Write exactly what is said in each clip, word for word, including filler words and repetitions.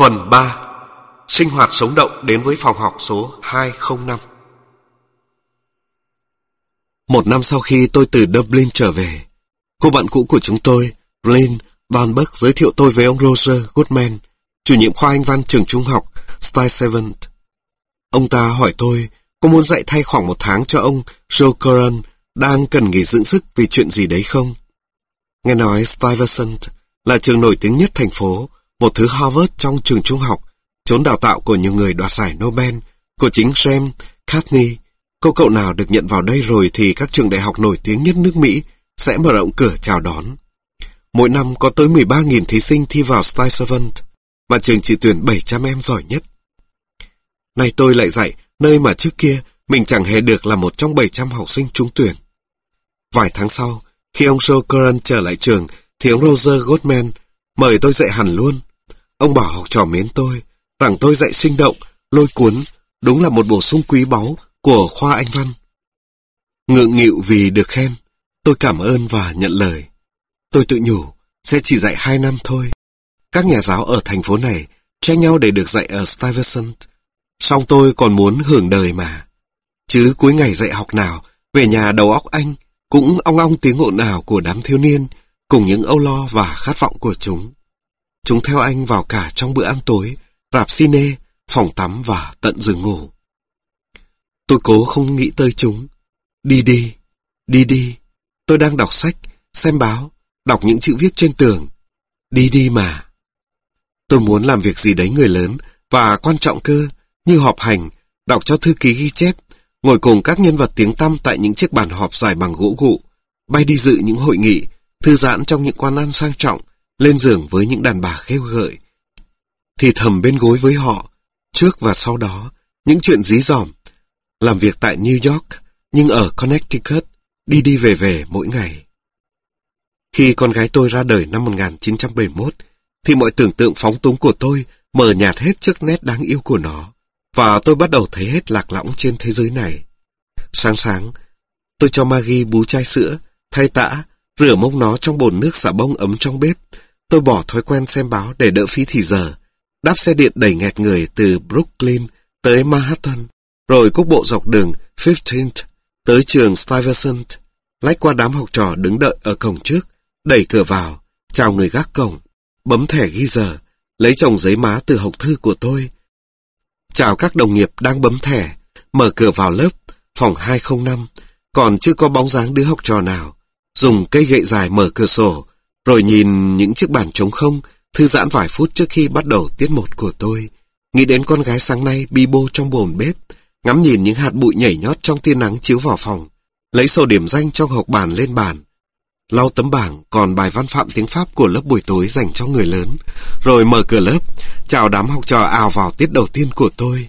Phần ba. Sinh hoạt sống động đến với phòng học số hai không năm. Một năm sau khi tôi từ Dublin trở về, cô bạn cũ của chúng tôi, Lynn Vanberg, giới thiệu tôi với ông Roger Goodman, chủ nhiệm khoa Anh văn trường trung học Stuyvesant. Ông ta hỏi tôi có muốn dạy thay khoảng một tháng cho ông Joe Curran đang cần nghỉ dưỡng sức vì chuyện gì đấy không. Nghe nói Stuyvesant là trường nổi tiếng nhất thành phố, một thứ Harvard trong trường trung học, chốn đào tạo của nhiều người đoạt giải Nobel, của chính James Cagney. Cô cậu nào được nhận vào đây rồi thì các trường đại học nổi tiếng nhất nước Mỹ sẽ mở rộng cửa chào đón. Mỗi năm có tới mười ba nghìn thí sinh thi vào Stuyvesant, mà trường chỉ tuyển bảy trăm em giỏi nhất. Nay tôi lại dạy nơi mà trước kia mình chẳng hề được là một trong bảy trăm học sinh trúng tuyển. Vài tháng sau, khi ông Joe Curran trở lại trường, thì ông Roger Goodman mời tôi dạy hẳn luôn. Ông bảo học trò mến tôi, rằng tôi dạy sinh động, lôi cuốn, đúng là một bổ sung quý báu của khoa Anh văn. Ngượng nghịu vì được khen, tôi cảm ơn và nhận lời. Tôi tự nhủ, sẽ chỉ dạy hai năm thôi. Các nhà giáo ở thành phố này tranh nhau để được dạy ở Stuyvesant. Song tôi còn muốn hưởng đời mà. Chứ cuối ngày dạy học nào, về nhà đầu óc anh cũng ong ong tiếng ồn ào của đám thiếu niên, cùng những âu lo và khát vọng của chúng. Chúng theo anh vào cả trong bữa ăn tối, rạp cine, phòng tắm và tận giường ngủ. Tôi cố không nghĩ tới chúng. Đi đi, đi đi. Tôi đang đọc sách, xem báo, đọc những chữ viết trên tường. Đi đi mà. Tôi muốn làm việc gì đấy người lớn và quan trọng cơ, như họp hành, đọc cho thư ký ghi chép, ngồi cùng các nhân vật tiếng tăm tại những chiếc bàn họp dài bằng gỗ gụ, bay đi dự những hội nghị, thư giãn trong những quán ăn sang trọng, lên giường với những đàn bà khêu gợi, thì thầm bên gối với họ, trước và sau đó, những chuyện dí dỏm, làm việc tại New York, nhưng ở Connecticut, đi đi về về mỗi ngày. Khi con gái tôi ra đời năm một nghìn chín trăm bảy mươi mốt, thì mọi tưởng tượng phóng túng của tôi mờ nhạt hết trước nét đáng yêu của nó, và tôi bắt đầu thấy hết lạc lõng trên thế giới này. Sáng sáng, tôi cho Maggie bú chai sữa, thay tã, rửa mông nó trong bồn nước xà bông ấm trong bếp. Tôi bỏ thói quen xem báo để đỡ phí thì giờ, đáp xe điện đầy nghẹt người từ Brooklyn tới Manhattan, rồi cúc bộ dọc đường fifteenth tới trường Stuyvesant, lách qua đám học trò đứng đợi ở cổng trước, đẩy cửa vào, chào người gác cổng, bấm thẻ ghi giờ, lấy chồng giấy má từ hộp thư của tôi, chào các đồng nghiệp đang bấm thẻ, mở cửa vào lớp, phòng hai không năm, còn chưa có bóng dáng đứa học trò nào, dùng cây gậy dài mở cửa sổ, rồi nhìn những chiếc bàn trống không, thư giãn vài phút trước khi bắt đầu tiết một của tôi, nghĩ đến con gái sáng nay bi bô trong bồn bếp, ngắm nhìn những hạt bụi nhảy nhót trong tia nắng chiếu vào phòng, lấy sổ điểm danh trong hộc bàn lên bàn, lau tấm bảng còn bài văn phạm tiếng Pháp của lớp buổi tối dành cho người lớn, rồi mở cửa lớp, chào đám học trò ào vào tiết đầu tiên của tôi.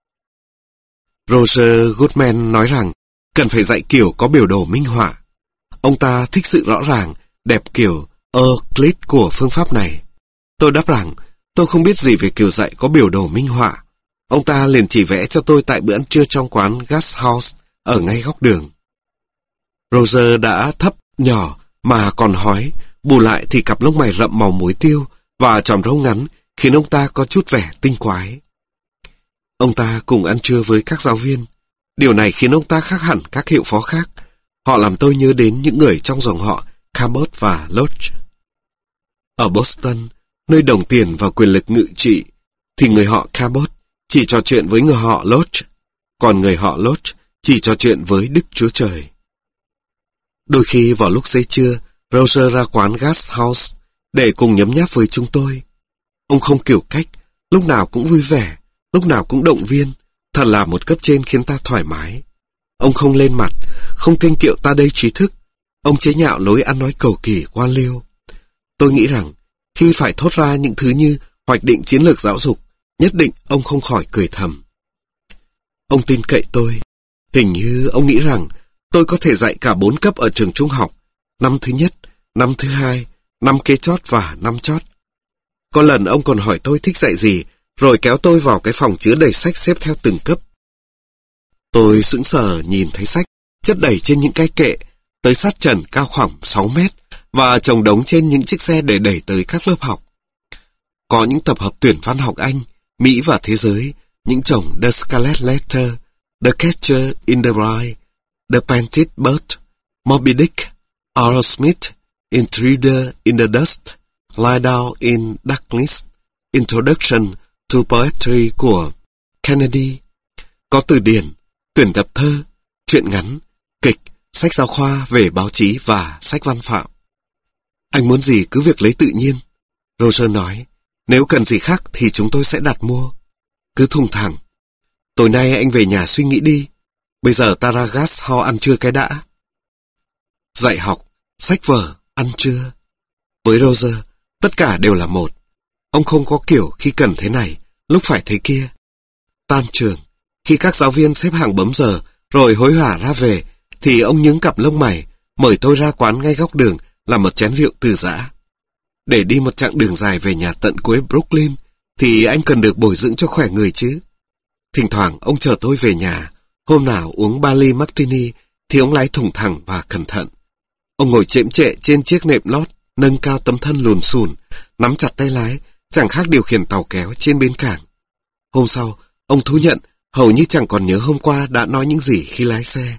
Roger Goodman nói rằng cần phải dạy kiểu có biểu đồ minh họa. Ông ta thích sự rõ ràng, đẹp kiểu Euclid của phương pháp này. Tôi đáp rằng tôi không biết gì về kiểu dạy có biểu đồ minh họa. Ông ta liền chỉ vẽ cho tôi tại bữa ăn trưa trong quán Gas House ở ngay góc đường. Roger đã thấp, nhỏ mà còn hói, bù lại thì cặp lông mày rậm màu muối tiêu và chòm râu ngắn khiến ông ta có chút vẻ tinh quái. Ông ta cùng ăn trưa với các giáo viên. Điều này khiến ông ta khác hẳn các hiệu phó khác. Họ làm tôi nhớ đến những người trong dòng họ Cabot và Lodge. Ở Boston, nơi đồng tiền và quyền lực ngự trị, thì người họ Cabot chỉ trò chuyện với người họ Lodge, còn người họ Lodge chỉ trò chuyện với Đức Chúa Trời. Đôi khi vào lúc xế trưa, Roger ra quán Gas House để cùng nhấm nháp với chúng tôi. Ông không kiểu cách, lúc nào cũng vui vẻ, lúc nào cũng động viên, thật là một cấp trên khiến ta thoải mái. Ông không lên mặt, không kênh kiệu ta đây trí thức. Ông chế nhạo lối ăn nói cầu kỳ quan liêu. Tôi nghĩ rằng, khi phải thốt ra những thứ như hoạch định chiến lược giáo dục, nhất định ông không khỏi cười thầm. Ông tin cậy tôi. Hình như ông nghĩ rằng tôi có thể dạy cả bốn cấp ở trường trung học, năm thứ nhất, năm thứ hai, năm kế chót và năm chót. Có lần ông còn hỏi tôi thích dạy gì, rồi kéo tôi vào cái phòng chứa đầy sách xếp theo từng cấp. Tôi sững sờ nhìn thấy sách chất đầy trên những cái kệ, tới sát trần cao khoảng sáu mét, và chồng đống trên những chiếc xe để đẩy tới các lớp học. Có những tập hợp tuyển văn học Anh, Mỹ và thế giới, những chồng The Scarlet Letter, The Catcher in the Rye, The Painted Bird, Moby Dick, Aerosmith, Intruder in the Dust, Lie Down in Darkness, Introduction to Poetry của Kennedy. Có từ điển, tuyển tập thơ, truyện ngắn, kịch, sách giáo khoa về báo chí và sách văn phạm. Anh muốn gì cứ việc lấy tự nhiên. Roger nói, nếu cần gì khác thì chúng tôi sẽ đặt mua. Cứ thùng thẳng. Tối nay anh về nhà suy nghĩ đi. Bây giờ ta ra gas ho ăn trưa cái đã. Dạy học, sách vở, ăn trưa. Với Roger, tất cả đều là một. Ông không có kiểu khi cần thế này, lúc phải thế kia. Tan trường, khi các giáo viên xếp hàng bấm giờ, rồi hối hả ra về, thì ông nhướng cặp lông mày, mời tôi ra quán ngay góc đường, làm một chén rượu từ giã. Để đi một chặng đường dài về nhà tận cuối Brooklyn, thì anh cần được bồi dưỡng cho khỏe người chứ. Thỉnh thoảng ông chở tôi về nhà, hôm nào uống ba ly martini, thì ông lái thủng thẳng và cẩn thận. Ông ngồi chễm chệ trên chiếc nệm lót, nâng cao tấm thân lùn xùn, nắm chặt tay lái, chẳng khác điều khiển tàu kéo trên bến cảng. Hôm sau, ông thú nhận hầu như chẳng còn nhớ hôm qua đã nói những gì khi lái xe.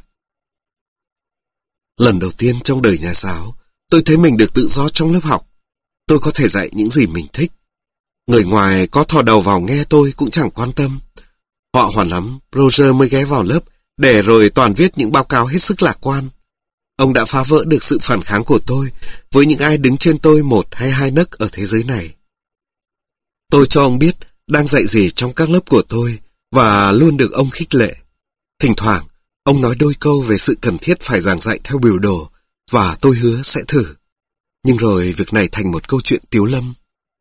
Lần đầu tiên trong đời nhà giáo, tôi thấy mình được tự do trong lớp học. Tôi có thể dạy những gì mình thích. Người ngoài có thò đầu vào nghe tôi cũng chẳng quan tâm. Họ hoàn lắm, Roger mới ghé vào lớp, để rồi toàn viết những báo cáo hết sức lạc quan. Ông đã phá vỡ được sự phản kháng của tôi với những ai đứng trên tôi một hay hai nấc ở thế giới này. Tôi cho ông biết đang dạy gì trong các lớp của tôi và luôn được ông khích lệ. Thỉnh thoảng, ông nói đôi câu về sự cần thiết phải giảng dạy theo biểu đồ và tôi hứa sẽ thử. Nhưng rồi việc này thành một câu chuyện tiếu lâm.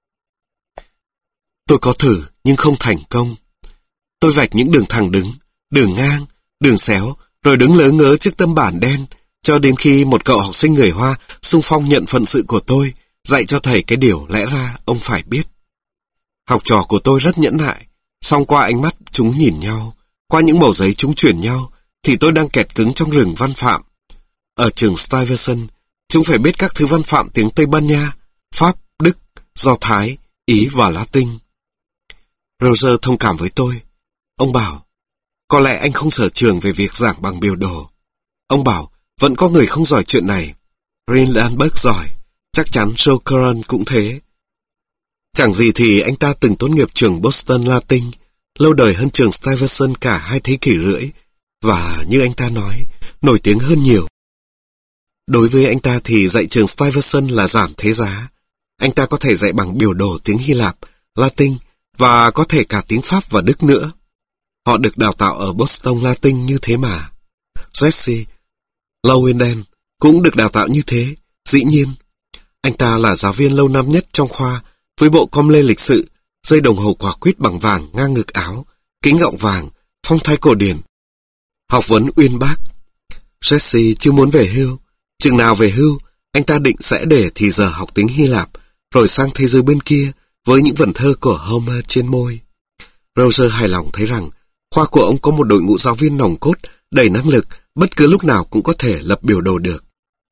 Tôi có thử nhưng không thành công. Tôi vạch những đường thẳng đứng, đường ngang, đường xéo, rồi đứng lớ ngớ trước tấm bản đen, cho đến khi một cậu học sinh người Hoa xung phong nhận phận sự của tôi, dạy cho thầy cái điều lẽ ra ông phải biết. Học trò của tôi rất nhẫn nại, song qua ánh mắt chúng nhìn nhau, qua những mẩu giấy chúng chuyển nhau, thì tôi đang kẹt cứng trong rừng văn phạm. Ở trường Stuyvesant, chúng phải biết các thứ văn phạm tiếng Tây Ban Nha, Pháp, Đức, Do Thái, Ý và Latin. Roger thông cảm với tôi. Ông bảo, có lẽ anh không sở trường về việc giảng bằng biểu đồ. Ông bảo, vẫn có người không giỏi chuyện này. Rindberg giỏi, chắc chắn Joe Curran cũng thế. Chẳng gì thì anh ta từng tốt nghiệp trường Boston Latin, lâu đời hơn trường Stuyvesant cả hai thế kỷ rưỡi, và như anh ta nói, nổi tiếng hơn nhiều. Đối với anh ta thì dạy trường Stuyvesant là giảm thế giá. Anh ta có thể dạy bằng biểu đồ tiếng Hy Lạp, Latin và có thể cả tiếng Pháp và Đức nữa. Họ được đào tạo ở Boston Latin như thế mà. Jesse Lowenden cũng được đào tạo như thế, dĩ nhiên. Anh ta là giáo viên lâu năm nhất trong khoa, với bộ com lê lịch sự, dây đồng hồ quả quýt bằng vàng ngang ngực áo, kính gọng vàng, phong thái cổ điển. Học vấn uyên bác. Jesse chưa muốn về hưu. Chừng nào về hưu, anh ta định sẽ để thì giờ học tiếng Hy Lạp, rồi sang thế giới bên kia với những vần thơ của Homer trên môi. Roger hài lòng thấy rằng khoa của ông có một đội ngũ giáo viên nòng cốt, đầy năng lực, bất cứ lúc nào cũng có thể lập biểu đồ được.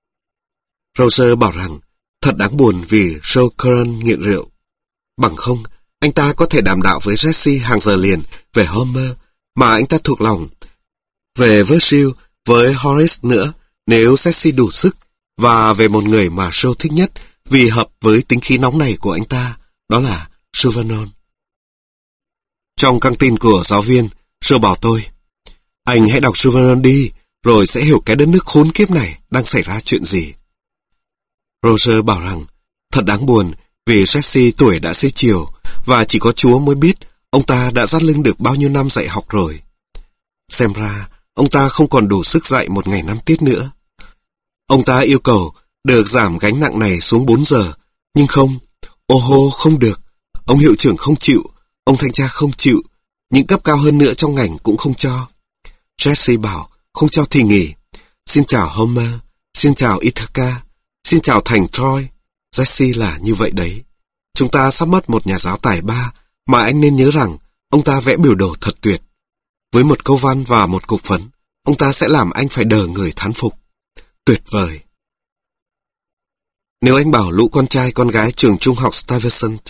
Roger bảo rằng thật đáng buồn vì Joe Curran nghiện rượu. Bằng không, anh ta có thể đàm đạo với Jesse hàng giờ liền về Homer mà anh ta thuộc lòng, về Virgil với Horace nữa nếu Jesse đủ sức, và về một người mà Joe thích nhất vì hợp với tính khí nóng này của anh ta, đó là Chauvenon. Trong căng tin của giáo viên, Joe bảo tôi, anh hãy đọc Chauvenon đi, rồi sẽ hiểu cái đất nước khốn kiếp này đang xảy ra chuyện gì. Roger bảo rằng, thật đáng buồn vì Jesse tuổi đã xế chiều, và chỉ có Chúa mới biết ông ta đã dắt lưng được bao nhiêu năm dạy học rồi. Xem ra, ông ta không còn đủ sức dạy một ngày năm tiết nữa. Ông ta yêu cầu được giảm gánh nặng này xuống bốn giờ, nhưng không, ô hô không được. Ông hiệu trưởng không chịu, ông thanh tra không chịu, những cấp cao hơn nữa trong ngành cũng không cho. Jesse bảo, không cho thì nghỉ. Xin chào Homer, xin chào Ithaca, xin chào thành Troy. Jesse là như vậy đấy. Chúng ta sắp mất một nhà giáo tài ba, mà anh nên nhớ rằng ông ta vẽ biểu đồ thật tuyệt. Với một câu văn và một cục phấn, ông ta sẽ làm anh phải đờ người thán phục. Tuyệt vời. Nếu anh bảo lũ con trai con gái trường trung học Stuyvesant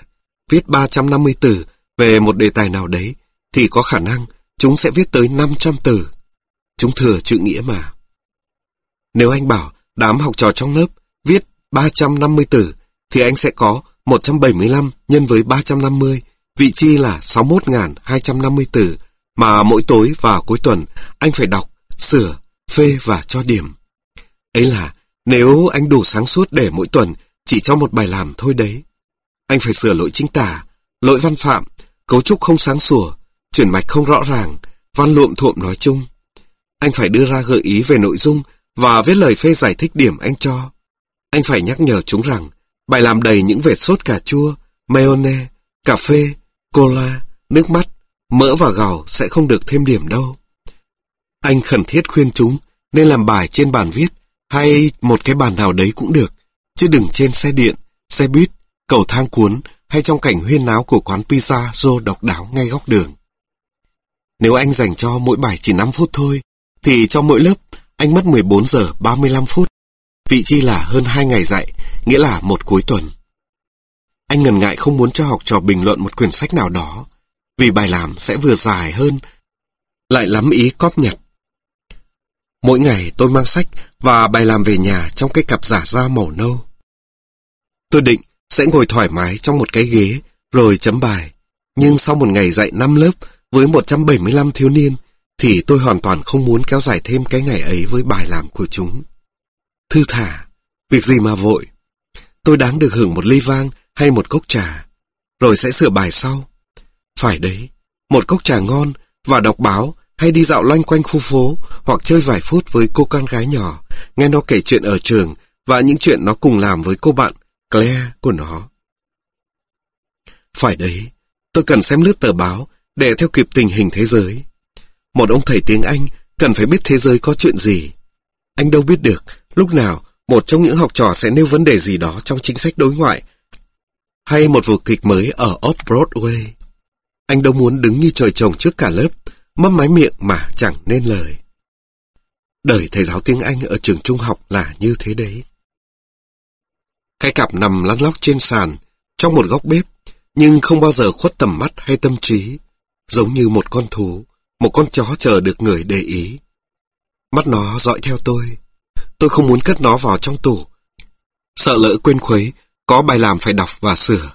viết ba trăm năm mươi từ về một đề tài nào đấy, thì có khả năng chúng sẽ viết tới năm trăm từ. Chúng thừa chữ nghĩa mà. Nếu anh bảo đám học trò trong lớp viết ba trăm năm mươi từ, thì anh sẽ có một trăm bảy mươi lăm nhân với ba trăm năm mươi, vị chi là sáu mươi mốt nghìn hai trăm năm mươi từ, mà mỗi tối và cuối tuần anh phải đọc, sửa, phê và cho điểm. Ấy là nếu anh đủ sáng suốt để mỗi tuần chỉ cho một bài làm thôi đấy. Anh phải sửa lỗi chính tả, lỗi văn phạm, cấu trúc không sáng sủa, chuyển mạch không rõ ràng, văn luộm thuộm nói chung. Anh phải đưa ra gợi ý về nội dung và viết lời phê giải thích điểm anh cho. Anh phải nhắc nhở chúng rằng bài làm đầy những vệt sốt cà chua, mayonnaise, cà phê, cola, nước mắt, mỡ và gạo sẽ không được thêm điểm đâu. Anh khẩn thiết khuyên chúng nên làm bài trên bàn viết hay một cái bàn nào đấy cũng được, chứ đừng trên xe điện, xe buýt, cầu thang cuốn hay trong cảnh huyên náo của quán pizza Joe độc đáo ngay góc đường. Nếu anh dành cho mỗi bài chỉ năm phút thôi, thì trong mỗi lớp anh mất mười bốn giờ ba mươi lăm phút, vị chi là hơn hai ngày dạy, nghĩa là một cuối tuần. Anh ngần ngại không muốn cho học trò bình luận một quyển sách nào đó, vì bài làm sẽ vừa dài hơn, lại lắm ý cóp nhặt. Mỗi ngày tôi mang sách và bài làm về nhà trong cái cặp giả da màu nâu. Tôi định sẽ ngồi thoải mái trong một cái ghế rồi chấm bài, nhưng sau một ngày dạy năm lớp với một trăm bảy mươi lăm thiếu niên, thì tôi hoàn toàn không muốn kéo dài thêm cái ngày ấy với bài làm của chúng. Thư thả, việc gì mà vội. Tôi đáng được hưởng một ly vang hay một cốc trà, rồi sẽ sửa bài sau. Phải đấy, một cốc trà ngon và đọc báo hay đi dạo loanh quanh khu phố hoặc chơi vài phút với cô con gái nhỏ, nghe nó kể chuyện ở trường và những chuyện nó cùng làm với cô bạn Claire của nó. Phải đấy, tôi cần xem lướt tờ báo để theo kịp tình hình thế giới. Một ông thầy tiếng Anh cần phải biết thế giới có chuyện gì. Anh đâu biết được lúc nào một trong những học trò sẽ nêu vấn đề gì đó trong chính sách đối ngoại hay một vở kịch mới ở Off-Broadway. Anh đâu muốn đứng như trời trồng trước cả lớp, mấp máy miệng mà chẳng nên lời. Đời thầy giáo tiếng Anh ở trường trung học là như thế đấy. Cái cặp nằm lăn lóc trên sàn, trong một góc bếp, nhưng không bao giờ khuất tầm mắt hay tâm trí, giống như một con thú, một con chó chờ được người để ý. Mắt nó dõi theo tôi. Tôi không muốn cất nó vào trong tủ, sợ lỡ quên khuấy, có bài làm phải đọc và sửa.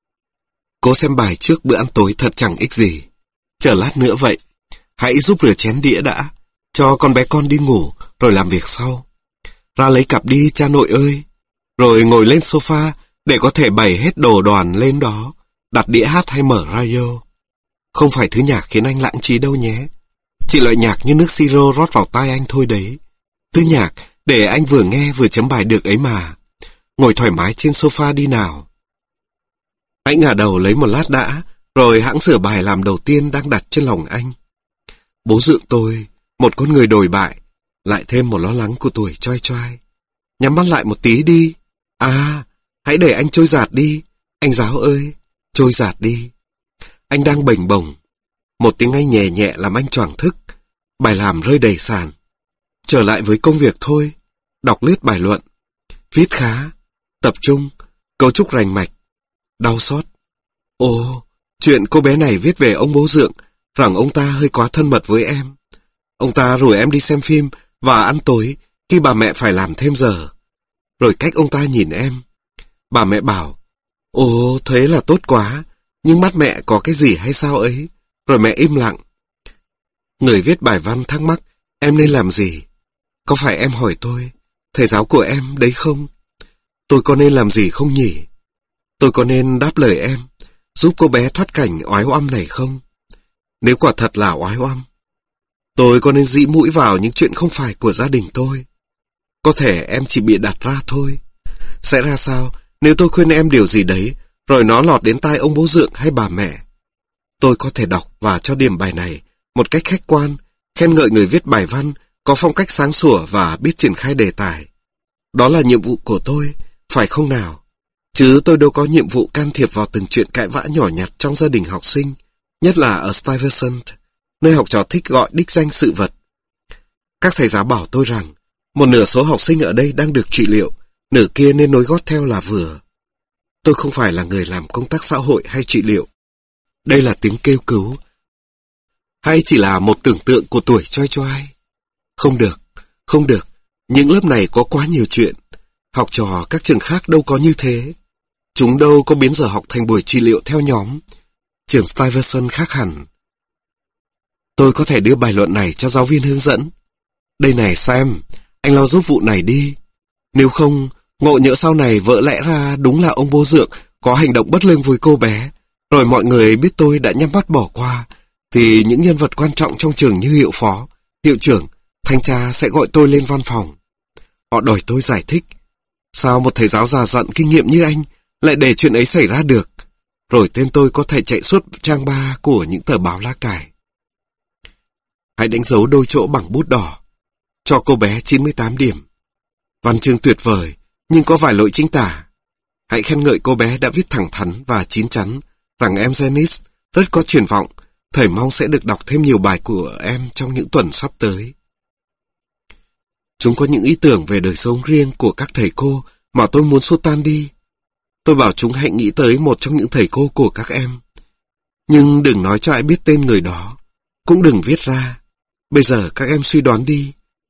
Cố xem bài trước bữa ăn tối thật chẳng ích gì. Chờ lát nữa vậy. Hãy giúp rửa chén đĩa đã, cho con bé con đi ngủ, rồi làm việc sau. Ra lấy cặp đi cha nội ơi. Rồi ngồi lên sofa để có thể bày hết đồ đoàn lên đó, đặt đĩa hát hay mở radio. Không phải thứ nhạc khiến anh lãng trí đâu nhé. Chỉ loại nhạc như nước siro rót vào tai anh thôi đấy. Thứ nhạc để anh vừa nghe vừa chấm bài được ấy mà. Ngồi thoải mái trên sofa đi nào. Hãy ngả đầu lấy một lát đã, rồi hãng sửa bài làm đầu tiên đang đặt trên lòng anh. Bố dượng tôi, một con người đồi bại, lại thêm một lo lắng của tuổi choai choai. Nhắm mắt lại một tí đi. À, hãy để anh trôi dạt đi. Anh giáo ơi, trôi dạt đi. Anh đang bềnh bồng. Một tiếng Anh nhẹ nhẹ làm anh choàng thức. Bài làm rơi đầy sàn. Trở lại với công việc thôi. Đọc lướt bài luận. Viết khá. Tập trung. Cấu trúc rành mạch. Đau xót. Ồ, chuyện cô bé này viết về ông bố dượng, rằng ông ta hơi quá thân mật với em. Ông ta rủ em đi xem phim và ăn tối khi bà mẹ phải làm thêm giờ. Rồi cách ông ta nhìn em. Bà mẹ bảo, ồ, thế là tốt quá, nhưng mắt mẹ có cái gì hay sao ấy? Rồi mẹ im lặng. Người viết bài văn thắc mắc em nên làm gì. Có phải em hỏi tôi, thầy giáo của em đấy không? Tôi có nên làm gì không nhỉ? Tôi có nên đáp lời em, giúp cô bé thoát cảnh oái oăm này không? Nếu quả thật là oái oăm, tôi có nên dĩ mũi vào những chuyện không phải của gia đình tôi? Có thể em chỉ bị đặt ra thôi. Sẽ ra sao nếu tôi khuyên em điều gì đấy, rồi nó lọt đến tai ông bố dượng hay bà mẹ? Tôi có thể đọc và cho điểm bài này một cách khách quan, khen ngợi người viết bài văn có phong cách sáng sủa và biết triển khai đề tài. Đó là nhiệm vụ của tôi, phải không nào? Chứ tôi đâu có nhiệm vụ can thiệp vào từng chuyện cãi vã nhỏ nhặt trong gia đình học sinh, nhất là ở Stuyvesant, nơi học trò thích gọi đích danh sự vật. Các thầy giáo bảo tôi rằng, một nửa số học sinh ở đây đang được trị liệu, nửa kia nên nối gót theo là vừa. Tôi không phải là người làm công tác xã hội hay trị liệu. Đây là tiếng kêu cứu. Hay chỉ là một tưởng tượng của tuổi choi choai? Không được, không được. Những lớp này có quá nhiều chuyện. Học trò các trường khác đâu có như thế. Chúng đâu có biến giờ học thành buổi trị liệu theo nhóm. Trường Stuyvesant khác hẳn. Tôi có thể đưa bài luận này cho giáo viên hướng dẫn. Đây này Sam, anh lo giúp vụ này đi. Nếu không, ngộ nhỡ sau này vỡ lẽ ra đúng là ông bố dượng có hành động bất lương với cô bé, rồi mọi người biết tôi đã nhắm mắt bỏ qua, thì những nhân vật quan trọng trong trường như hiệu phó, hiệu trưởng, thanh tra sẽ gọi tôi lên văn phòng. Họ đòi tôi giải thích. Sao một thầy giáo già dặn kinh nghiệm như anh lại để chuyện ấy xảy ra được? Rồi tên tôi có thể chạy suốt trang ba của những tờ báo lá cải. Hãy đánh dấu đôi chỗ bằng bút đỏ. Cho cô bé chín mươi tám điểm. Văn chương tuyệt vời, nhưng có vài lỗi chính tả. Hãy khen ngợi cô bé đã viết thẳng thắn và chín chắn rằng em Janice rất có triển vọng. Thầy mong sẽ được đọc thêm nhiều bài của em trong những tuần sắp tới. Chúng có những ý tưởng về đời sống riêng của các thầy cô mà tôi muốn xua tan đi. Tôi bảo chúng hãy nghĩ tới một trong những thầy cô của các em. Nhưng đừng nói cho ai biết tên người đó. Cũng đừng viết ra. Bây giờ các em suy đoán đi.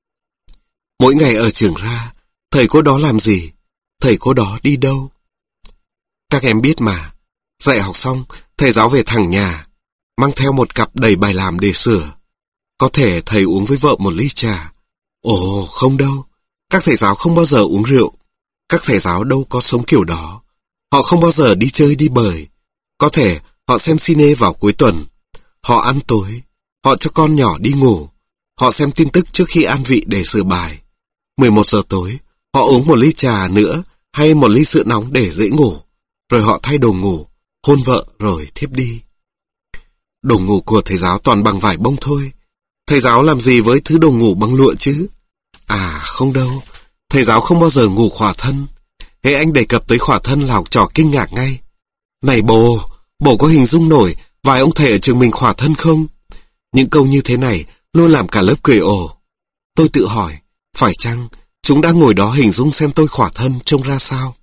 Mỗi ngày ở trường ra, thầy cô đó làm gì? Thầy cô đó đi đâu? Các em biết mà. Dạy học xong, thầy giáo về thẳng nhà, mang theo một cặp đầy bài làm để sửa. Có thể thầy uống với vợ một ly trà. Ồ, không đâu. Các thầy giáo không bao giờ uống rượu. Các thầy giáo đâu có sống kiểu đó. Họ không bao giờ đi chơi đi bời. Có thể họ xem cine vào cuối tuần. Họ ăn tối. Họ cho con nhỏ đi ngủ. Họ xem tin tức trước khi an vị để sửa bài. mười một giờ tối, họ uống một ly trà nữa hay một ly sữa nóng để dễ ngủ. Rồi họ thay đồ ngủ, hôn vợ rồi thiếp đi. Đồ ngủ của thầy giáo toàn bằng vải bông thôi. Thầy giáo làm gì với thứ đồ ngủ bằng lụa chứ? À không đâu, thầy giáo không bao giờ ngủ khỏa thân. Hễ anh đề cập tới khỏa thân là học trò kinh ngạc ngay. Này bồ, bồ có hình dung nổi vài ông thầy ở trường mình khỏa thân không? Những câu như thế này luôn làm cả lớp cười ồ. Tôi tự hỏi, phải chăng chúng đang ngồi đó hình dung xem tôi khỏa thân trông ra sao?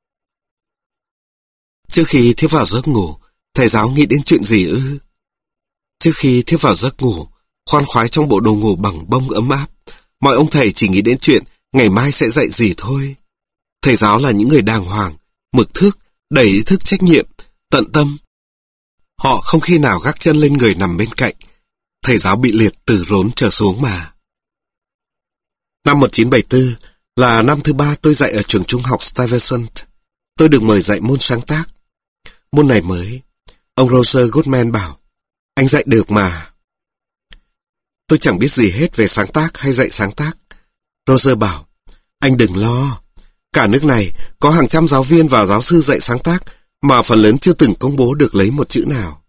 Trước khi thiếp vào giấc ngủ, thầy giáo nghĩ đến chuyện gì ư? Trước khi thiếp vào giấc ngủ, khoan khoái trong bộ đồ ngủ bằng bông ấm áp, mọi ông thầy chỉ nghĩ đến chuyện ngày mai sẽ dạy gì thôi. Thầy giáo là những người đàng hoàng, mực thước, đầy ý thức trách nhiệm, tận tâm. Họ không khi nào gác chân lên người nằm bên cạnh. Thầy giáo bị liệt từ rốn trở xuống mà. Năm một nghìn chín trăm bảy mươi tư là năm thứ ba tôi dạy ở trường trung học Stuyvesant. Tôi được mời dạy môn sáng tác. Môn này mới. Ông Roger Goodman bảo, anh dạy được mà. Tôi chẳng biết gì hết về sáng tác hay dạy sáng tác. Roger bảo, anh đừng lo. Cả nước này có hàng trăm giáo viên và giáo sư dạy sáng tác mà phần lớn chưa từng công bố được lấy một chữ nào.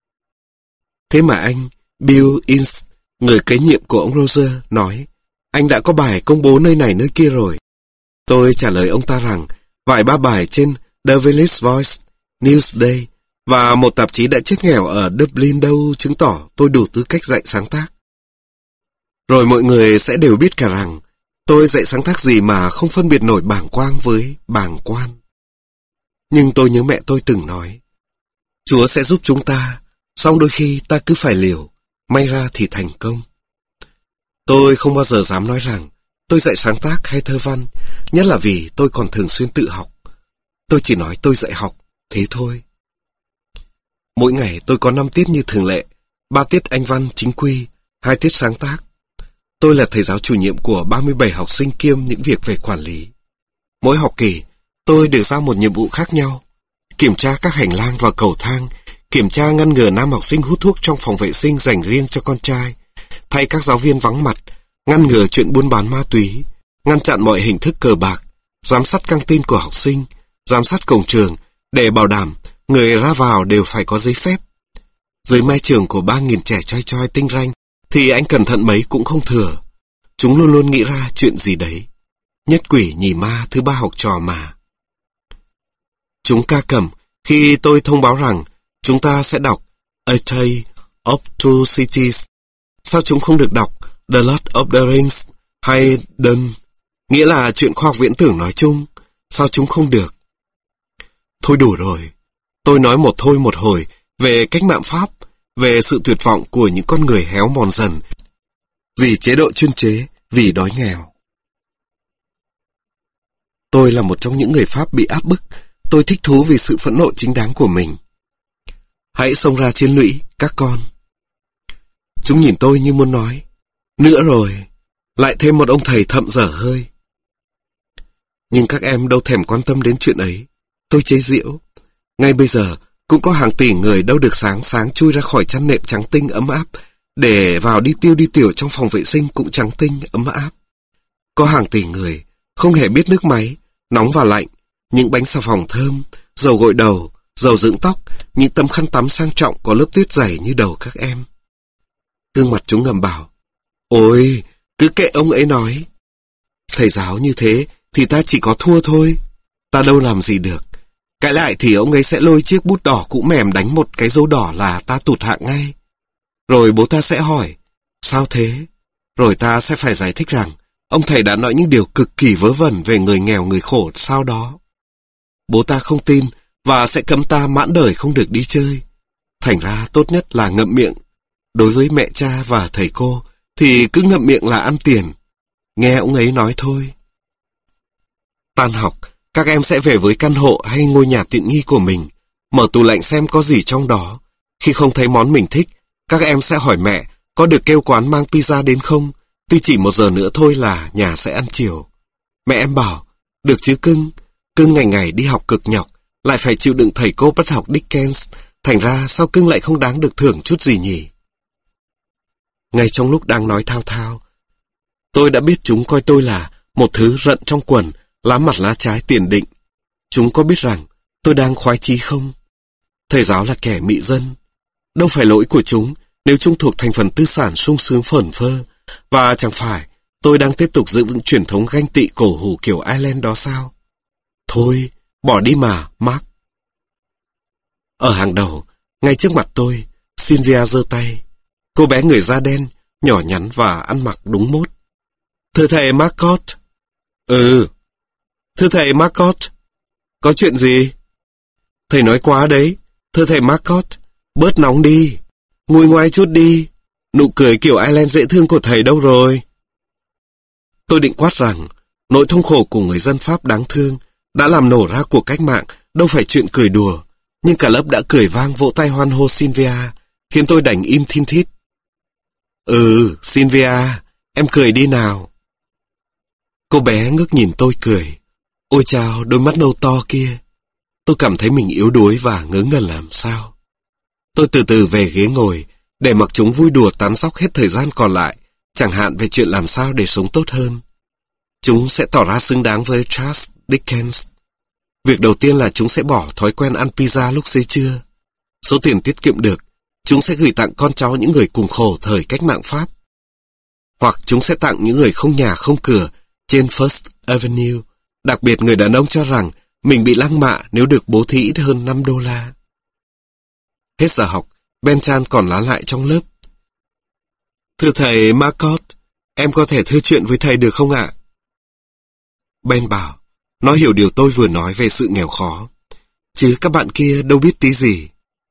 Thế mà anh, Bill Ince, người kế nhiệm của ông Roger, nói, anh đã có bài công bố nơi này nơi kia rồi. Tôi trả lời ông ta rằng, vài ba bài trên The Village Voice, Newsday và một tạp chí đã chết nghèo ở Dublin đâu chứng tỏ tôi đủ tư cách dạy sáng tác. Rồi mọi người sẽ đều biết cả rằng, tôi dạy sáng tác gì mà không phân biệt nổi bàng quang với bàng quan. Nhưng tôi nhớ mẹ tôi từng nói, Chúa sẽ giúp chúng ta, song đôi khi ta cứ phải liều, may ra thì thành công. Tôi không bao giờ dám nói rằng tôi dạy sáng tác hay thơ văn, nhất là vì tôi còn thường xuyên tự học. Tôi chỉ nói tôi dạy học, thế thôi. Mỗi ngày tôi có năm tiết như thường lệ, ba tiết Anh văn chính quy, hai tiết sáng tác. Tôi là thầy giáo chủ nhiệm của ba mươi bảy học sinh kiêm những việc về quản lý. Mỗi học kỳ, tôi được giao một nhiệm vụ khác nhau. Kiểm tra các hành lang và cầu thang, kiểm tra ngăn ngừa nam học sinh hút thuốc trong phòng vệ sinh dành riêng cho con trai, thay các giáo viên vắng mặt, ngăn ngừa chuyện buôn bán ma túy, ngăn chặn mọi hình thức cờ bạc, giám sát căng tin của học sinh, giám sát cổng trường để bảo đảm người ra vào đều phải có giấy phép. Dưới mái trường của ba nghìn trẻ choi choi tinh ranh thì anh cẩn thận mấy cũng không thừa. Chúng luôn luôn nghĩ ra chuyện gì đấy. Nhất quỷ nhì ma thứ ba học trò mà. Chúng ca cẩm khi tôi thông báo rằng chúng ta sẽ đọc A Tale of Two Cities. Sao chúng không được đọc The Lord of the Rings hay Dune, nghĩa là chuyện khoa học viễn tưởng nói chung? Sao chúng không được? Thôi đủ rồi. Tôi nói một thôi một hồi về cách mạng Pháp, về sự tuyệt vọng của những con người héo mòn dần vì chế độ chuyên chế, vì đói nghèo. Tôi là một trong những người Pháp bị áp bức. Tôi thích thú vì sự phẫn nộ chính đáng của mình. Hãy xông ra chiến lũy, các con. Chúng nhìn tôi như muốn nói, nữa rồi, lại thêm một ông thầy thậm dở hơi. Nhưng các em đâu thèm quan tâm đến chuyện ấy. Tôi chế giễu. Ngay bây giờ, cũng có hàng tỷ người đâu được sáng sáng chui ra khỏi chăn nệm trắng tinh ấm áp, để vào đi tiêu đi tiểu trong phòng vệ sinh cũng trắng tinh ấm áp. Có hàng tỷ người không hề biết nước máy, nóng và lạnh, những bánh xà phòng thơm, dầu gội đầu, dầu dưỡng tóc, những tấm khăn tắm sang trọng có lớp tuyết dày như đầu các em. Gương mặt chúng ngầm bảo, ôi, cứ kệ ông ấy nói. Thầy giáo như thế thì ta chỉ có thua thôi. Ta đâu làm gì được. Cãi lại thì ông ấy sẽ lôi chiếc bút đỏ cũ mềm đánh một cái dấu đỏ là ta tụt hạng ngay. Rồi bố ta sẽ hỏi, sao thế? Rồi ta sẽ phải giải thích rằng, ông thầy đã nói những điều cực kỳ vớ vẩn về người nghèo người khổ sau đó. Bố ta không tin và sẽ cấm ta mãn đời không được đi chơi. Thành ra tốt nhất là ngậm miệng. Đối với mẹ cha và thầy cô thì cứ ngậm miệng là ăn tiền. Nghe ông ấy nói thôi. Tan học, các em sẽ về với căn hộ hay ngôi nhà tiện nghi của mình, mở tủ lạnh xem có gì trong đó. Khi không thấy món mình thích, các em sẽ hỏi mẹ có được kêu quán mang pizza đến không, tuy chỉ một giờ nữa thôi là nhà sẽ ăn chiều. Mẹ em bảo, được chứ cưng, cưng ngày ngày đi học cực nhọc, lại phải chịu đựng thầy cô bắt học Dickens, thành ra sao cưng lại không đáng được thưởng chút gì nhỉ? Ngay trong lúc đang nói thao thao, tôi đã biết chúng coi tôi là một thứ rận trong quần, lá mặt lá trái tiền định. Chúng có biết rằng tôi đang khoái chí không? Thầy giáo là kẻ mị dân. Đâu phải lỗi của chúng nếu chúng thuộc thành phần tư sản sung sướng phởn phơ, và chẳng phải tôi đang tiếp tục giữ vững truyền thống ganh tị cổ hủ kiểu Ireland đó sao? Thôi, bỏ đi mà, Mark. Ở hàng đầu, ngay trước mặt tôi, Sylvia giơ tay. Cô bé người da đen, nhỏ nhắn và ăn mặc đúng mốt. Thưa thầy Marcotte. Ừ. Thưa thầy Marcotte. Có chuyện gì? Thầy nói quá đấy. Thưa thầy Marcotte, bớt nóng đi. Nguôi ngoai chút đi. Nụ cười kiểu Ireland dễ thương của thầy đâu rồi? Tôi định quát rằng, nỗi thống khổ của người dân Pháp đáng thương đã làm nổ ra cuộc cách mạng, đâu phải chuyện cười đùa. Nhưng cả lớp đã cười vang vỗ tay hoan hô Sylvia, khiến tôi đành im thin thít. Ừ, Sylvia, em cười đi nào. Cô bé ngước nhìn tôi cười. Ôi chao, đôi mắt nâu to kia. Tôi cảm thấy mình yếu đuối và ngớ ngẩn làm sao. Tôi từ từ về ghế ngồi, để mặc chúng vui đùa tán dóc hết thời gian còn lại, chẳng hạn về chuyện làm sao để sống tốt hơn. Chúng sẽ tỏ ra xứng đáng với Charles Dickens. Việc đầu tiên là chúng sẽ bỏ thói quen ăn pizza lúc xế trưa. Số tiền tiết kiệm được, chúng sẽ gửi tặng con cháu những người cùng khổ thời cách mạng Pháp. Hoặc chúng sẽ tặng những người không nhà không cửa trên First Avenue, đặc biệt người đàn ông cho rằng mình bị lăng mạ nếu được bố thí ít hơn năm đô la. Hết giờ học, Benchan còn lá lại trong lớp. Thưa thầy Marcotte, em có thể thưa chuyện với thầy được không ạ? Ben bảo, nó hiểu điều tôi vừa nói về sự nghèo khó, chứ các bạn kia đâu biết tí gì.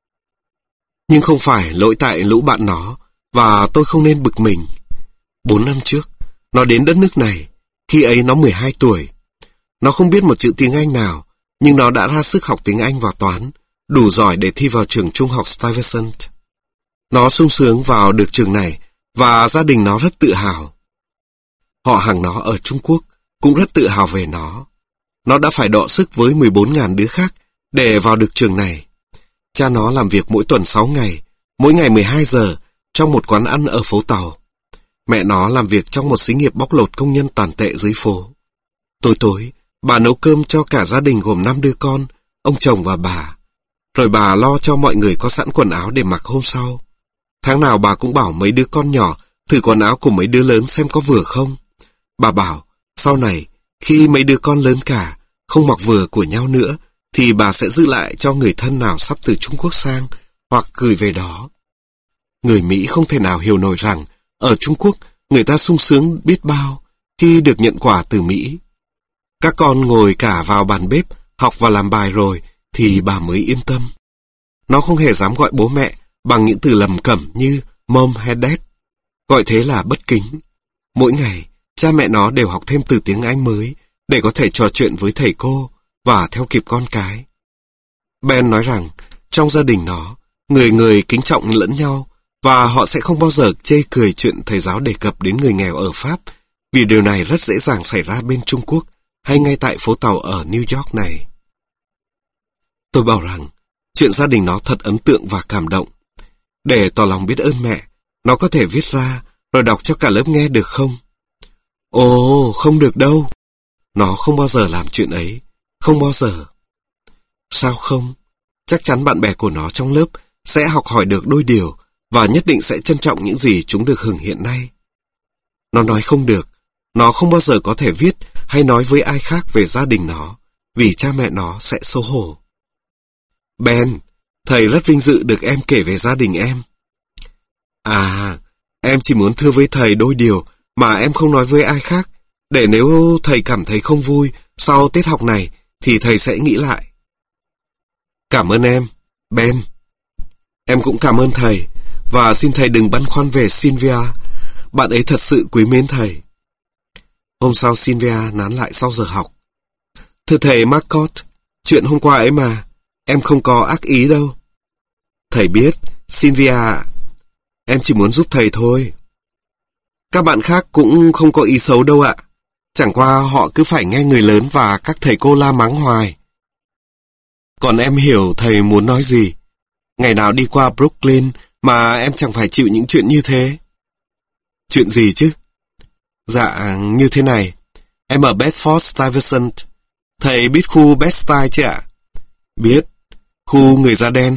Nhưng không phải lỗi tại lũ bạn nó, và tôi không nên bực mình. Bốn năm trước, nó đến đất nước này, khi ấy nó mười hai tuổi. Nó không biết một chữ tiếng Anh nào, nhưng nó đã ra sức học tiếng Anh và toán, đủ giỏi để thi vào trường trung học Stuyvesant. Nó sung sướng vào được trường này, và gia đình nó rất tự hào. Họ hàng nó ở Trung Quốc cũng rất tự hào về nó. Nó đã phải đọ sức với mười bốn nghìn đứa khác để vào được trường này. Cha nó làm việc mỗi tuần sáu ngày, mỗi ngày mười hai giờ, trong một quán ăn ở phố Tàu. Mẹ nó làm việc trong một xí nghiệp bóc lột công nhân tàn tệ dưới phố. Tối tối, bà nấu cơm cho cả gia đình gồm năm đứa con, ông chồng và bà. Rồi bà lo cho mọi người có sẵn quần áo để mặc hôm sau. Tháng nào bà cũng bảo mấy đứa con nhỏ thử quần áo của mấy đứa lớn xem có vừa không. Bà bảo, sau này, khi mấy đứa con lớn cả, không mặc vừa của nhau nữa, thì bà sẽ giữ lại cho người thân nào sắp từ Trung Quốc sang, hoặc gửi về đó. Người Mỹ không thể nào hiểu nổi rằng, ở Trung Quốc, người ta sung sướng biết bao khi được nhận quà từ Mỹ. Các con ngồi cả vào bàn bếp, học và làm bài rồi, thì bà mới yên tâm. Nó không hề dám gọi bố mẹ bằng những từ lầm cẩm như mom hay dad. Gọi thế là bất kính. Mỗi ngày, cha mẹ nó đều học thêm từ tiếng Anh mới để có thể trò chuyện với thầy cô và theo kịp con cái. Ben nói rằng, trong gia đình nó, người người kính trọng lẫn nhau và họ sẽ không bao giờ chê cười chuyện thầy giáo đề cập đến người nghèo ở Pháp, vì điều này rất dễ dàng xảy ra bên Trung Quốc hay ngay tại phố tàu ở New York này. Tôi bảo rằng, chuyện gia đình nó thật ấn tượng và cảm động. Để tỏ lòng biết ơn mẹ, nó có thể viết ra rồi đọc cho cả lớp nghe được không? Ồ, không được đâu. Nó không bao giờ làm chuyện ấy. Không bao giờ. Sao không? Chắc chắn bạn bè của nó trong lớp sẽ học hỏi được đôi điều và nhất định sẽ trân trọng những gì chúng được hưởng hiện nay. Nó nói không được. Nó không bao giờ có thể viết hay nói với ai khác về gia đình nó, vì cha mẹ nó sẽ xấu hổ. Ben, thầy rất vinh dự được em kể về gia đình em. À, em chỉ muốn thưa với thầy đôi điều mà em không nói với ai khác, để nếu thầy cảm thấy không vui sau tiết học này thì thầy sẽ nghĩ lại. Cảm ơn em, Ben. Em cũng cảm ơn thầy, và xin thầy đừng băn khoăn về Sylvia. Bạn ấy thật sự quý mến thầy. Hôm sau Sylvia nán lại sau giờ học. Thưa thầy Marcotte, chuyện hôm qua ấy mà, em không có ác ý đâu. Thầy biết, Sylvia, em chỉ muốn giúp thầy thôi. Các bạn khác cũng không có ý xấu đâu ạ. Chẳng qua họ cứ phải nghe người lớn và các thầy cô la mắng hoài. Còn em hiểu thầy muốn nói gì. Ngày nào đi qua Brooklyn mà em chẳng phải chịu những chuyện như thế. Chuyện gì chứ? Dạ, như thế này. Em ở Bedford-Stuyvesant. Thầy biết khu Bed-Stuy chứ ạ? Biết. Khu người da đen.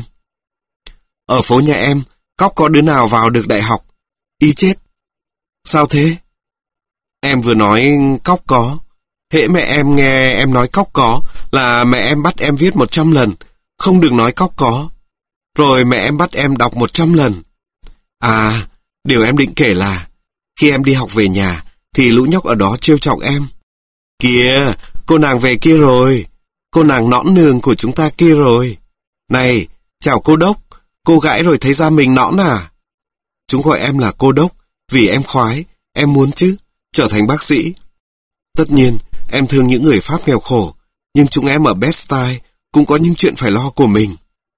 Ở phố nhà em, cóc có đứa nào vào được đại học? Ý chết. Sao thế? Em vừa nói cóc có. Hễ mẹ em nghe em nói cóc có là mẹ em bắt em viết một trăm lần, không được nói cóc có. Rồi mẹ em bắt em đọc một trăm lần. À, điều em định kể là khi em đi học về nhà thì lũ nhóc ở đó trêu chọc em. Kìa, cô nàng về kia rồi. Cô nàng nõn nường của chúng ta kia rồi. Này, chào cô đốc. Cô gãi rồi thấy da mình nõn à? Chúng gọi em là cô đốc vì em khoái, em muốn chứ, trở thành bác sĩ. Tất nhiên, em thương những người Pháp nghèo khổ, nhưng chúng em ở Bed-Stuy cũng có những chuyện phải lo của mình.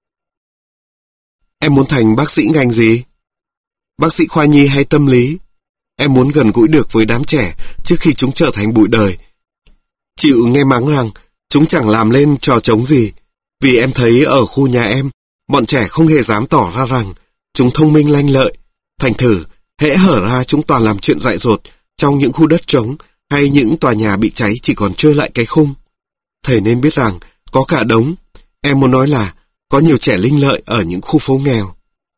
Em muốn thành bác sĩ ngành gì? Bác sĩ khoa nhi hay tâm lý? Em muốn gần gũi được với đám trẻ trước khi chúng trở thành bụi đời. Chịu nghe mắng rằng chúng chẳng làm lên trò trống gì, vì em thấy ở khu nhà em, bọn trẻ không hề dám tỏ ra rằng chúng thông minh lanh lợi. Thành thử, hễ hở ra chúng toàn làm chuyện dại dột trong những khu đất trống hay những tòa nhà bị cháy chỉ còn trơ lại cái khung. Thầy nên biết rằng có cả đống, em muốn nói là có nhiều trẻ linh lợi ở những khu phố nghèo.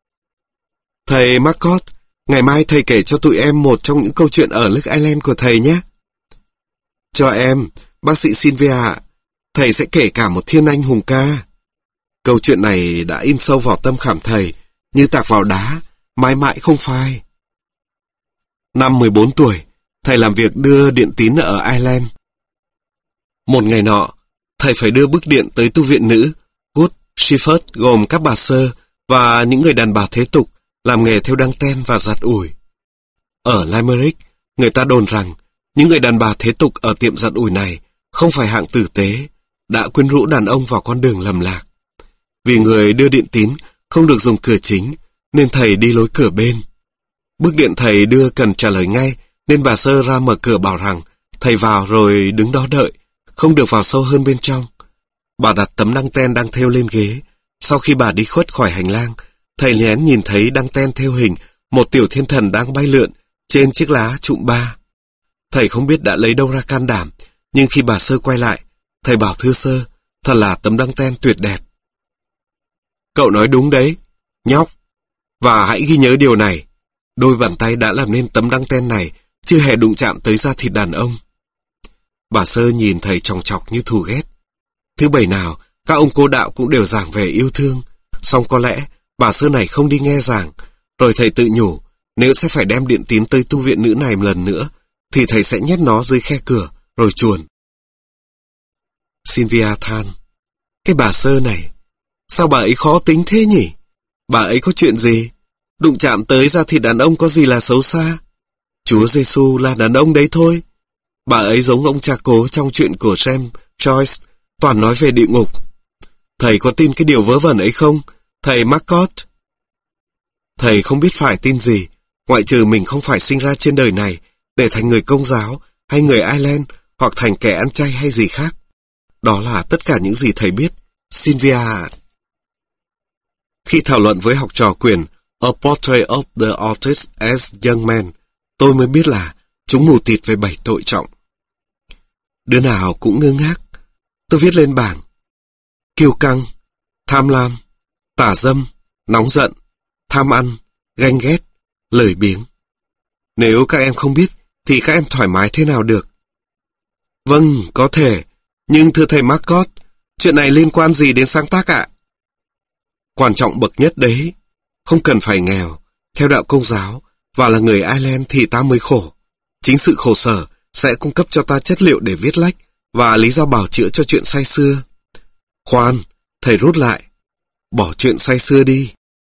Thầy Marcotte, ngày mai thầy kể cho tụi em một trong những câu chuyện ở Lake Island của thầy nhé. Cho em, bác sĩ Sylvia, thầy sẽ kể cả một thiên anh hùng ca. Câu chuyện này đã in sâu vào tâm khảm thầy, như tạc vào đá, mãi mãi không phai. Năm mười bốn tuổi, thầy làm việc đưa điện tín ở Ireland. Một ngày nọ, thầy phải đưa bức điện tới tu viện nữ Good Shepherd gồm các bà sơ và những người đàn bà thế tục làm nghề theo đăng ten và giặt ủi. Ở Limerick, người ta đồn rằng những người đàn bà thế tục ở tiệm giặt ủi này không phải hạng tử tế, đã quyến rũ đàn ông vào con đường lầm lạc. Vì người đưa điện tín không được dùng cửa chính, nên thầy đi lối cửa bên. Bức điện thầy đưa cần trả lời ngay, nên bà sơ ra mở cửa bảo rằng thầy vào rồi đứng đó đợi, không được vào sâu hơn bên trong. Bà đặt tấm đăng ten đang thêu lên ghế. Sau khi bà đi khuất khỏi hành lang, thầy lén nhìn thấy đăng ten thêu hình một tiểu thiên thần đang bay lượn trên chiếc lá trụm ba. Thầy không biết đã lấy đâu ra can đảm, nhưng khi bà sơ quay lại, thầy bảo thưa sơ, thật là tấm đăng ten tuyệt đẹp. Cậu nói đúng đấy, nhóc. Và hãy ghi nhớ điều này, đôi bàn tay đã làm nên tấm đăng ten này chưa hề đụng chạm tới da thịt đàn ông. Bà sơ nhìn thầy chòng chọc như thù ghét. Thứ bảy nào, các ông cô đạo cũng đều giảng về yêu thương, song có lẽ bà sơ này không đi nghe giảng. Rồi thầy tự nhủ, nếu sẽ phải đem điện tín tới tu viện nữ này một lần nữa, thì thầy sẽ nhét nó dưới khe cửa, rồi chuồn. Sylvia than. Cái bà Sơ này, sao bà ấy khó tính thế nhỉ? Bà ấy có chuyện gì? Đụng chạm tới da thịt đàn ông có gì là xấu xa? Chúa Giêsu là đàn ông đấy thôi. Bà ấy giống ông cha cố trong chuyện của James Joyce, toàn nói về địa ngục. Thầy có tin cái điều vớ vẩn ấy không, thầy Marcot? Thầy không biết phải tin gì, ngoại trừ mình không phải sinh ra trên đời này để thành người Công giáo, hay người Ireland, hoặc thành kẻ ăn chay hay gì khác. Đó là tất cả những gì thầy biết, Sylvia ạ. Khi thảo luận với học trò quyển A Portrait of the Artist as Young Man, tôi mới biết là chúng mù tịt về bảy tội trọng. Đứa nào cũng ngơ ngác. Tôi viết lên bảng: kiêu căng, tham lam, tà dâm, nóng giận, tham ăn, ganh ghét, lười biếng. Nếu các em không biết, thì các em thoải mái thế nào được? Vâng, có thể. Nhưng thưa thầy Marcot, chuyện này liên quan gì đến sáng tác ạ? Quan trọng bậc nhất đấy. Không cần phải nghèo, theo đạo Công giáo, và là người Ireland thì ta mới khổ. Chính sự khổ sở sẽ cung cấp cho ta chất liệu để viết lách và lý do bào chữa cho chuyện say xưa. Khoan, thầy rút lại. Bỏ chuyện say xưa đi.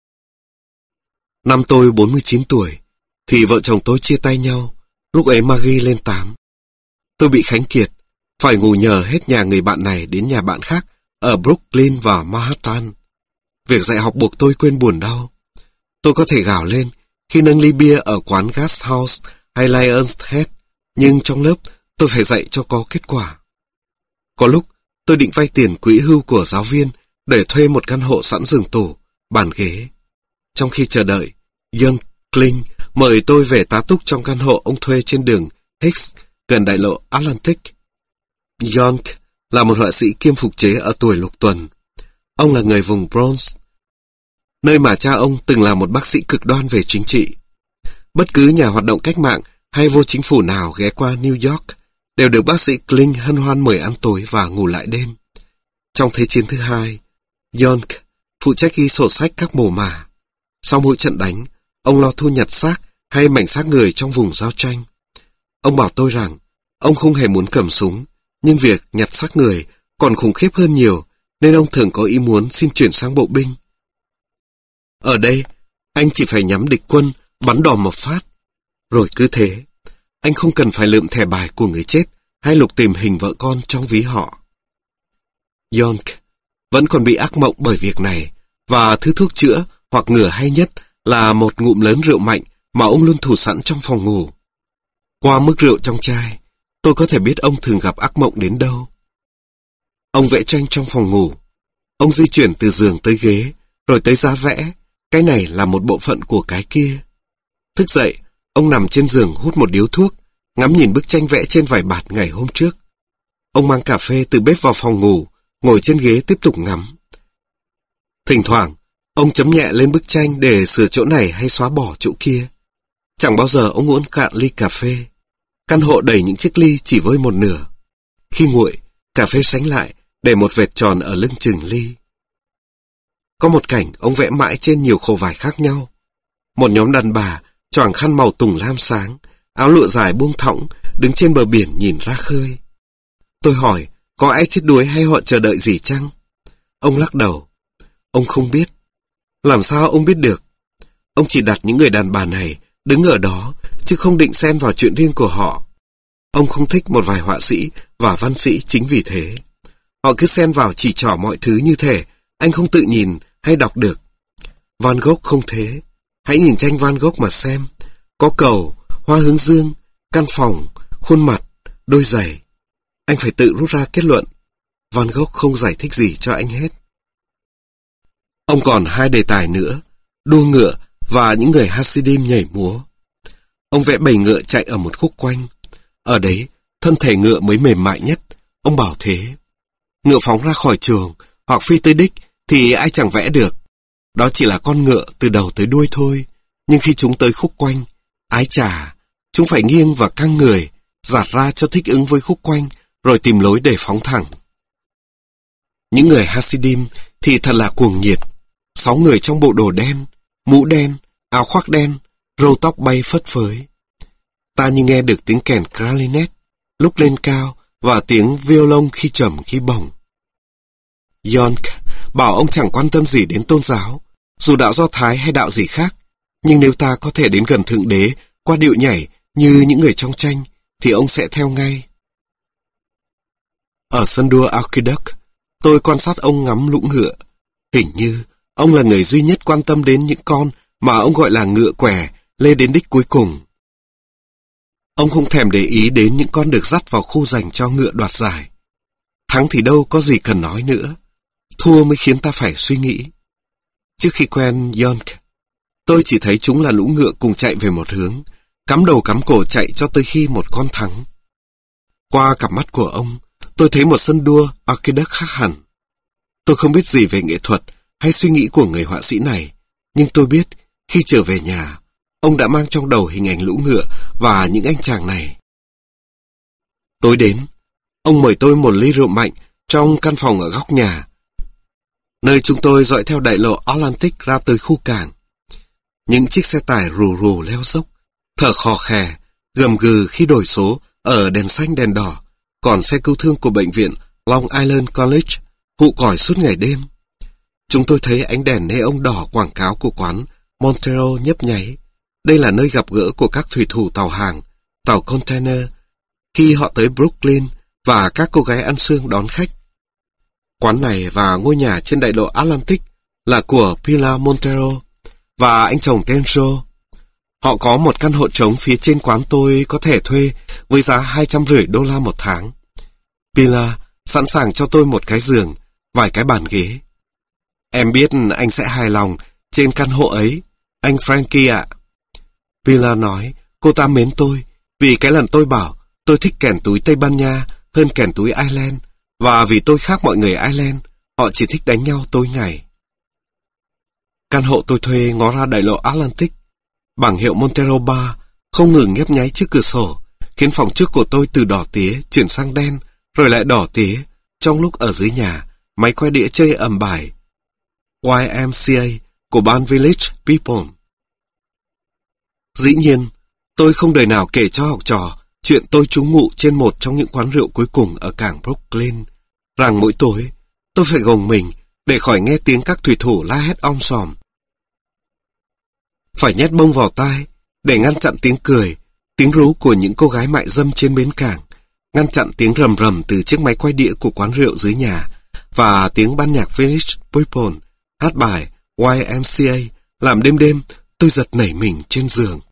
Năm tôi bốn mươi chín tuổi, thì vợ chồng tôi chia tay nhau. Lúc ấy Maggie lên tám. Tôi bị khánh kiệt, phải ngủ nhờ hết nhà người bạn này đến nhà bạn khác ở Brooklyn và Manhattan. Việc dạy học buộc tôi quên buồn đau. Tôi có thể gào lên khi nâng ly bia ở quán Gas House hay Lion's Head, nhưng trong lớp tôi phải dạy cho có kết quả. Có lúc tôi định vay tiền quỹ hưu của giáo viên để thuê một căn hộ sẵn giường tủ, bàn ghế. Trong khi chờ đợi, Young Kling mời tôi về tá túc trong căn hộ ông thuê trên đường Hicks, gần đại lộ Atlantic. Young là một họa sĩ kiêm phục chế ở tuổi lục tuần. Ông là người vùng Bronx, nơi mà cha ông từng là một bác sĩ cực đoan về chính trị. Bất cứ nhà hoạt động cách mạng hay vô chính phủ nào ghé qua New York đều được bác sĩ Kling hân hoan mời ăn tối và ngủ lại đêm. Trong Thế chiến thứ hai, Young phụ trách ghi sổ sách các mồ mả. Sau mỗi trận đánh, ông lo thu nhặt xác hay mảnh xác người trong vùng giao tranh. Ông bảo tôi rằng ông không hề muốn cầm súng, nhưng việc nhặt xác người còn khủng khiếp hơn nhiều, nên ông thường có ý muốn xin chuyển sang bộ binh. Ở đây, anh chỉ phải nhắm địch quân, bắn đòn một phát. Rồi cứ thế, anh không cần phải lượm thẻ bài của người chết hay lục tìm hình vợ con trong ví họ. Young vẫn còn bị ác mộng bởi việc này, và thứ thuốc chữa hoặc ngừa hay nhất là một ngụm lớn rượu mạnh mà ông luôn thủ sẵn trong phòng ngủ. Qua mức rượu trong chai, tôi có thể biết ông thường gặp ác mộng đến đâu. Ông vẽ tranh trong phòng ngủ. Ông di chuyển từ giường tới ghế, rồi tới giá vẽ. Cái này là một bộ phận của cái kia. Thức dậy, ông nằm trên giường hút một điếu thuốc, ngắm nhìn bức tranh vẽ trên vải bạt ngày hôm trước. Ông mang cà phê từ bếp vào phòng ngủ, ngồi trên ghế tiếp tục ngắm. Thỉnh thoảng, ông chấm nhẹ lên bức tranh để sửa chỗ này hay xóa bỏ chỗ kia. Chẳng bao giờ ông uống cạn ly cà phê. Căn hộ đầy những chiếc ly chỉ vơi một nửa. Khi nguội, cà phê sánh lại để một vệt tròn ở lưng chừng ly. Có một cảnh ông vẽ mãi trên nhiều khổ vải khác nhau. Một nhóm đàn bà choàng khăn màu tùng lam sáng, áo lụa dài buông thõng, đứng trên bờ biển nhìn ra khơi. Tôi hỏi, có ai chết đuối hay họ chờ đợi gì chăng? Ông lắc đầu. Ông không biết. Làm sao ông biết được? Ông chỉ đặt những người đàn bà này đứng ở đó, chứ không định xen vào chuyện riêng của họ. Ông không thích một vài họa sĩ và văn sĩ chính vì thế. Họ cứ xen vào chỉ trỏ mọi thứ như thể anh không tự nhìn hay đọc được. Van Gogh không thế. Hãy nhìn tranh Van Gogh mà xem. Có cầu, hoa hướng dương, căn phòng, khuôn mặt, đôi giày. Anh phải tự rút ra kết luận. Van Gogh không giải thích gì cho anh hết. Ông còn hai đề tài nữa, đua ngựa và những người Hasidim nhảy múa. Ông vẽ bầy ngựa chạy ở một khúc quanh. Ở đấy, thân thể ngựa mới mềm mại nhất. Ông bảo thế. Ngựa phóng ra khỏi trường hoặc phi tới đích thì ai chẳng vẽ được. Đó chỉ là con ngựa từ đầu tới đuôi thôi. Nhưng khi chúng tới khúc quanh, ái chà, chúng phải nghiêng và căng người, giạt ra cho thích ứng với khúc quanh, rồi tìm lối để phóng thẳng. Những người Hasidim thì thật là cuồng nhiệt. Sáu người trong bộ đồ đen, mũ đen, áo khoác đen, râu tóc bay phất phới. Ta như nghe được tiếng kèn clarinet lúc lên cao và tiếng violon khi trầm khi bổng. Yonk bảo ông chẳng quan tâm gì đến tôn giáo, dù đạo Do Thái hay đạo gì khác. Nhưng nếu ta có thể đến gần Thượng Đế qua điệu nhảy như những người trong tranh, thì ông sẽ theo ngay. Ở sân đua Aqueduct, tôi quan sát ông ngắm lũ ngựa. Hình như ông là người duy nhất quan tâm đến những con mà ông gọi là ngựa què lê đến đích cuối cùng. Ông không thèm để ý đến những con được dắt vào khu dành cho ngựa đoạt giải. Thắng thì đâu có gì cần nói nữa. Thua mới khiến ta phải suy nghĩ. Trước khi quen Yonk, tôi chỉ thấy chúng là lũ ngựa cùng chạy về một hướng, cắm đầu cắm cổ chạy cho tới khi một con thắng. Qua cặp mắt của ông, tôi thấy một sân đua Aqueduct khác hẳn. Tôi không biết gì về nghệ thuật hay suy nghĩ của người họa sĩ này, nhưng tôi biết khi trở về nhà, ông đã mang trong đầu hình ảnh lũ ngựa và những anh chàng này. Tối đến, ông mời tôi một ly rượu mạnh trong căn phòng ở góc nhà, nơi chúng tôi dõi theo đại lộ Atlantic ra tới khu cảng. Những chiếc xe tải rù rù leo dốc, thở khò khè, gầm gừ khi đổi số ở đèn xanh đèn đỏ, còn xe cứu thương của bệnh viện Long Island College hụ còi suốt ngày đêm. Chúng tôi thấy ánh đèn neon đỏ quảng cáo của quán Montero nhấp nháy. Đây là nơi gặp gỡ của các thủy thủ tàu hàng, tàu container, khi họ tới Brooklyn, và các cô gái ăn xương đón khách. Quán này và ngôi nhà trên đại lộ Atlantic là của Pilar Montero và anh chồng Kenzo. Họ có một căn hộ trống phía trên quán tôi có thể thuê với giá hai trăm rưỡi đô la một tháng. Pilar sẵn sàng cho tôi một cái giường, vài cái bàn ghế. Em biết anh sẽ hài lòng trên căn hộ ấy, anh Frankie ạ. Pilar nói cô ta mến tôi vì cái lần tôi bảo tôi thích kèn túi Tây Ban Nha hơn kèn túi Ireland, và vì tôi khác mọi người Ireland, họ chỉ thích đánh nhau tối ngày. Căn hộ tôi thuê ngó ra đại lộ Atlantic. Bảng hiệu Montero Bar không ngừng nhấp nháy trước cửa sổ, khiến phòng trước của tôi từ đỏ tía chuyển sang đen, rồi lại đỏ tía, trong lúc ở dưới nhà, máy quay đĩa chơi ầm bài Y M C A của band Village People. Dĩ nhiên, tôi không đời nào kể cho học trò chuyện tôi trú ngụ trên một trong những quán rượu cuối cùng ở cảng Brooklyn, rằng mỗi tối tôi phải gồng mình để khỏi nghe tiếng các thủy thủ la hét om sòm. Phải nhét bông vào tai để ngăn chặn tiếng cười, tiếng rú của những cô gái mại dâm trên bến cảng, ngăn chặn tiếng rầm rầm từ chiếc máy quay đĩa của quán rượu dưới nhà, và tiếng ban nhạc Village People hát bài Y M C A làm đêm đêm tôi giật nảy mình trên giường.